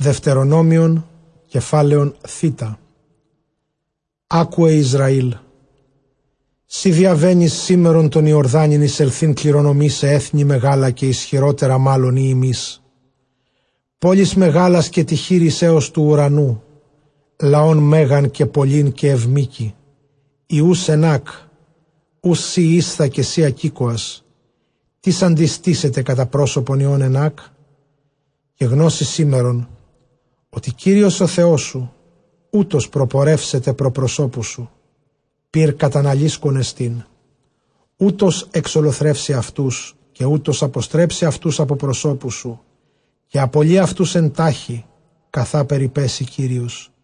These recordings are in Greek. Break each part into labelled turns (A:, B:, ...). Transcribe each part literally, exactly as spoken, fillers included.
A: Δευτερονόμιον, κεφάλαιον θήτα. Άκουε Ισραήλ, σοι διαβαίνεις σήμερον τον Ιορδάνην εισελθήν κληρονομεί σε έθνη μεγάλα και ισχυρότερα μάλλον ή ημείς. Πόλεις μεγάλας και τυχήρης έως του ουρανού, λαών μέγαν και πολλήν και ευμίκη, ιούς ενάκ, ους σοι ίσθα και σοι ακίκοας, τις αντιστήσετε κατά πρόσωπον ιών ενάκ, και γνώση σήμερον, ότι Κύριος ο Θεός σου, ούτως προπορεύσετε προπροσώπου σου, πυρ καταναλίσκον εστίν, ούτως εξολοθρεύσει αυτούς και ούτως αποστρέψει αυτούς από προσώπου σου, και απολύει αυτούς εντάχει, καθά περιπέσει Κύριος.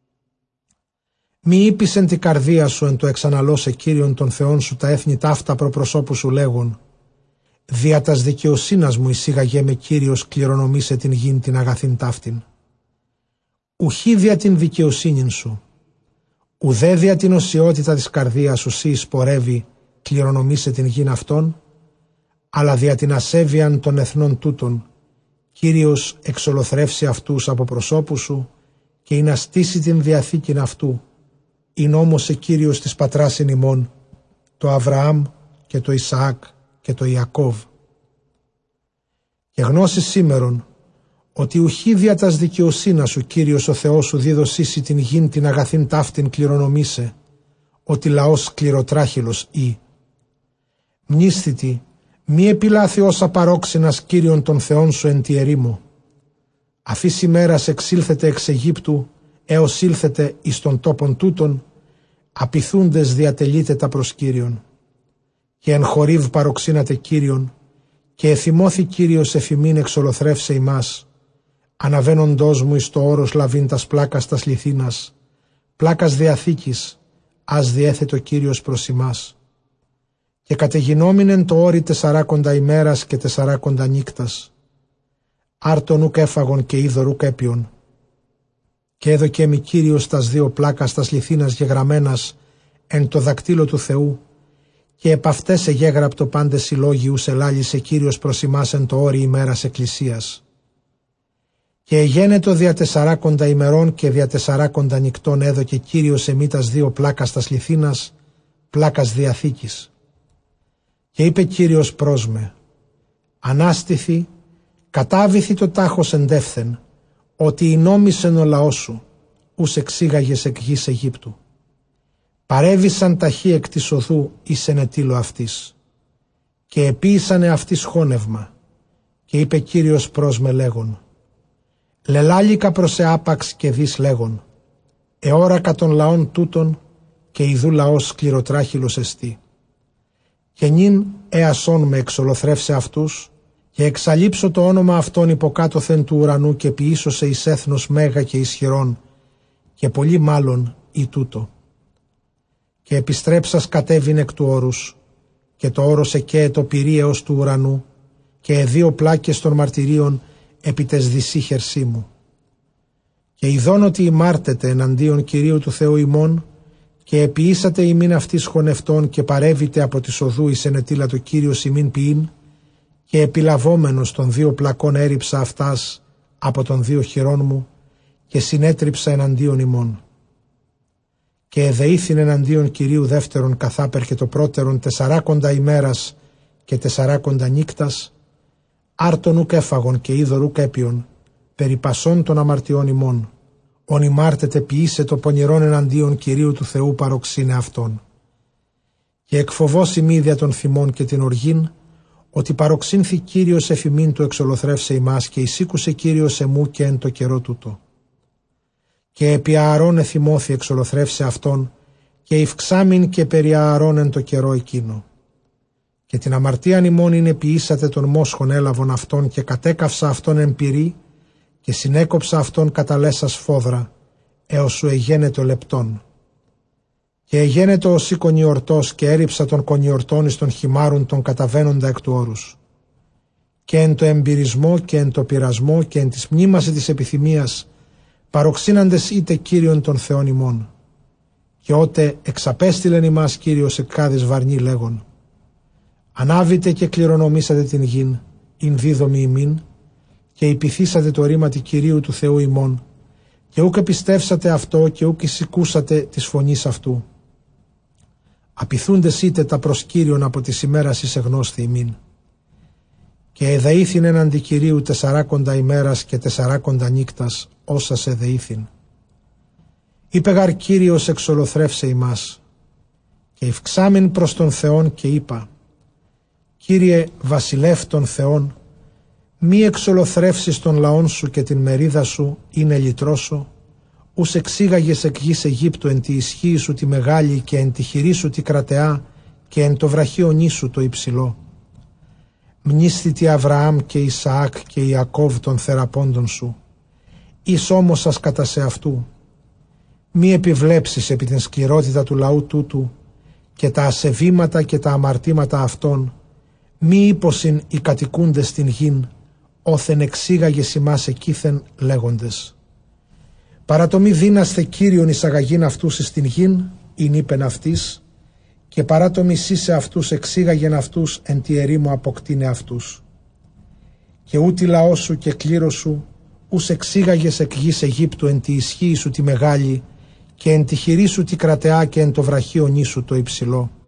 A: Μη είπεις εν τη καρδία σου εν το εξαναλώσε Κύριον των Θεών σου τα έθνη ταύτα προπροσώπου σου λέγον, δια τας δικαιοσύνας μου εισήγαγε με Κύριος κληρονομήσε την γην την αγαθήν ταύτην. Ουχή δια την δικαιοσύνην σου, ουδέ δια την οσιότητα της καρδίας σου σύ εισπορεύει κληρονομήσε την γην αυτών, αλλά δια την ασέβειαν των εθνών τούτων, Κύριος εξολοθρεύσει αυτούς από προσώπου σου και ειν αστήσει την διαθήκην αυτού, ειν όμως ο Κύριος της πατράσιν ημών, το Αβραάμ και το Ισαάκ και το Ιακώβ. Και γνώση σήμερον, ότι ουχή δια τας δικαιοσύνας σου Κύριος ο Θεός σου δίδωσίσει την γην την αγαθήν ταύτην κληρονομήσε, ότι λαός σκληροτράχυλος ή. Μνήσθητη, μη επιλάθη όσα παρόξενας Κύριον των Θεών σου εν τη ερήμο. Αφής ημέρας εξήλθετε εξ Αιγύπτου, έως ήλθετε εις των τόπων τούτων, απειθούντες διατελείτε τα προς Κύριον. Και εν Χορίβ παροξύνατε Κύριον, και εθυμώθη Κύριος εφημήν εξολοθρεύσε ημάς, αναβαίνοντός μου εις το όρος λαβήν τας πλάκας τας λιθίνας, πλάκας διαθήκης, ας διέθετο Κύριος προς ημάς. Και κατεγινόμην το όρι τεσσαράκοντα ημέρας και τεσσαράκοντα νύκτας. Άρτον ουκ έφαγον και είδωρ ουκ έπιον. Και έδωκε μη Κύριος τας δύο πλάκας τας λιθίνας γεγραμμένας εν το δακτύλο του Θεού, και επ' αυτές εγέγραπτο πάντες συλλόγιους ελάλησε Κύριος προς ημάς εν το όρι ημέρας εκκλησίας. Και εγένετο δια τεσσαράκοντα ημερών και δια τεσσαράκοντα νυκτών έδωκε Κύριος εμεί τας δύο πλάκας τας λιθίνας, πλάκας διαθήκης. Και είπε Κύριος προς με, ανάστηθη, κατάβηθη το τάχος εντεύθεν, ότι εινόμησεν ο λαός σου, ους εξήγαγες εκ γης Αιγύπτου. Παρέβησαν ταχύ εκ της οδού εις ενετήλω αυτής, και επίησανε αυτής χώνευμα, και είπε Κύριος προς με λέγον, λελάλικα προς εάπαξ και δις λέγον, εόρακα των λαών τούτων, και ιδού λαός σκληροτράχυλος εστί. Και νυν εασόν με εξολοθρεύσε αυτούς, και εξαλείψω το όνομα αυτών υποκάτωθεν του ουρανού και ποιήσωσε εις έθνος μέγα και ισχυρόν, και πολύ μάλλον ή τούτο. Και επιστρέψας κατέβην εκ του όρους, και το όρος εκαίε το πυρήεως του ουρανού, και εδύο πλάκες των μαρτυρίων επί τες δυσίχερσή μου. Και ειδών ότι ημάρτετε εναντίον Κυρίου του Θεού ημών, και επιήσατε ημίν αυτής χωνευτών και παρέβητε από της οδού εις ενετήλα το Κύριος ημίν ποιήν, και επιλαβόμενος των δύο πλακών έριψα αυτάς από των δύο χειρών μου και συνέτριψα εναντίον ημών. Και εδεήθην εναντίον Κυρίου δεύτερον καθάπερ και το πρώτερον τεσσαράκοντα ημέρας και τεσσαράκοντα νύκτας, άρτον ουκ έφαγον και είδωρ ουκ έπιον, περί πασών των αμαρτιών ημών, ον ημάρτετε ποιήσε το πονηρόν εναντίον Κυρίου του Θεού παροξύνε αυτόν. Και εκφοβώσει μη δια των θυμών και την οργήν, ότι παροξύνθη Κύριος εφημίν του εξολοθρεύσε ημάς και εισήκουσε Κύριος εμού και εν το καιρό τούτο. Και επί Ααρών εθυμώθη εξολοθρεύσε αυτόν, και ευξάμην και περί Ααρών εν το καιρό εκείνο. Και την αμαρτίαν ημών είναι ποιήσατε τον μόσχον έλαβον αυτόν και κατέκαυσα αυτόν εν πυρί, και συνέκοψα αυτόν καταλέσα σφόδρα, έως σου εγένετο λεπτόν. Και εγένετο ως η κονιορτός και έριψα τον κονιορτών εις των χυμάρουν τον καταβαίνοντα εκ του όρους. Και εν το εμπειρισμό και εν το πειρασμό και εν της μνήμαση της επιθυμίας παροξύναντες είτε Κύριον των Θεών ημών. Και ότε εξαπέστειλεν ημάς Κύριος εκ κάδης βαρνή λέγον, ανάβητε και κληρονομήσατε την γην, ειν δίδομη ημίν, και υπηθήσατε το ρήματι Κυρίου του Θεού ημών, και ούκ επιστεύσατε αυτό και ούκ εισηκούσατε της φωνής αυτού. Απειθούντες είτε τα προς Κύριον από της ημέρας εις εγνώσθη ημίν. Και εδαήθην έναντι Κυρίου τεσσαράκοντα ημέρας και τεσσαράκοντα νύκτας, όσα σε δεήθην. Είπε γαρ Κύριος εξολοθρεύσε ημάς, και ευξάμην προς τον Θεόν και είπα, Κύριε βασιλεύ των Θεών, μη εξολοθρεύσεις τον λαόν σου και την μερίδα σου είναι λυτρώσω, ους εξήγαγες εκ γης Αιγύπτου εν τη ισχύη σου τη μεγάλη και εν τη χειρή σου τη κρατεά και εν το βραχίονί σου το υψηλό. Μνήσθητη Αβραάμ και Ισαάκ και Ιακώβ των θεραπώντων σου, εις όμως σας κατά σε αυτού. Μη επιβλέψεις επί την σκληρότητα του λαού τούτου και τα ασεβήματα και τα αμαρτήματα αυτών, μη ύποσιν οι κατοικούντες στην γην, όθεν εξήγαγες ημάς εκείθεν λέγοντες. Παρά το μη δύναστε Κύριον εισαγαγήν αυτούς εις την γην, ειν είπεν αυτής, και παρά το μισή σε αυτούς εξήγαγεν αυτούς εν τη ερήμο αποκτήνε αυτούς. Και ούτι λαό σου και κλήρο σου, ους εξήγαγες εκ γης Αιγύπτου εν τη ισχύη σου τη μεγάλη και εν τη χειρή σου τη κρατεά και εν το βραχίονί σου το υψηλό.